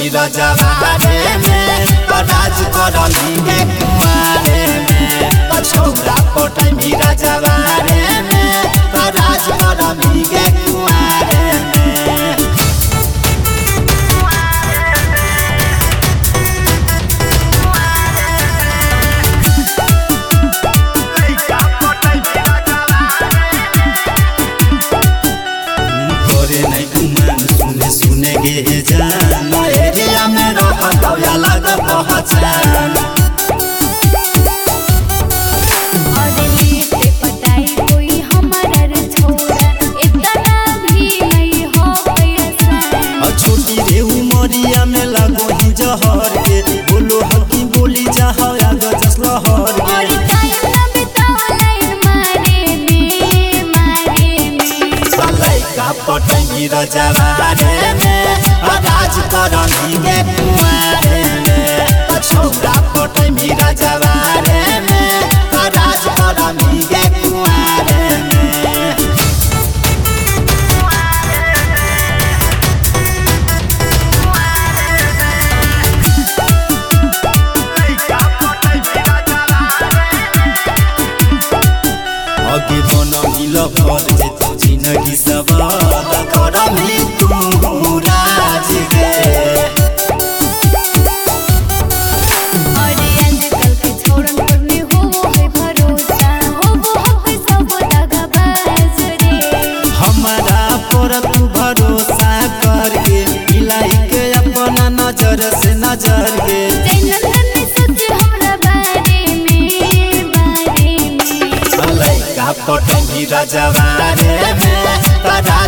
पटनी रजवारे में राज करनी के कुमारे में छौरा पटनी रजवारे में राज करनी के कुमारे में। सुने गे जान एरिया में रहत अलग पहचान और लेते पटाई कोई हमारा रे छोरा इतना भी नहीं हो पैसा। छोटी रे उमरिया में लगो ही जहर के बोलो हकी बोली जहाँ आग जसलहर के और टाइम ना बिताओ लाइन मारे में सलाई का पटनी रजवारे में राज करनी के कुमारे में छौरा पटनी रजवारे में राज करनी के कुमारे में। आगे बनमी लफर जे जिंदगी सवार करमी तू राज गे। और आजकल के छोड़न पर में हो है भरोसा हो है सब दगाबाज रे। हमारा पर तू भरोसा करके मिलाई के अपना नजर से नजर गे। जैनंदन ने सोच हमरा बारे में सलाई का पटनी रजवारे में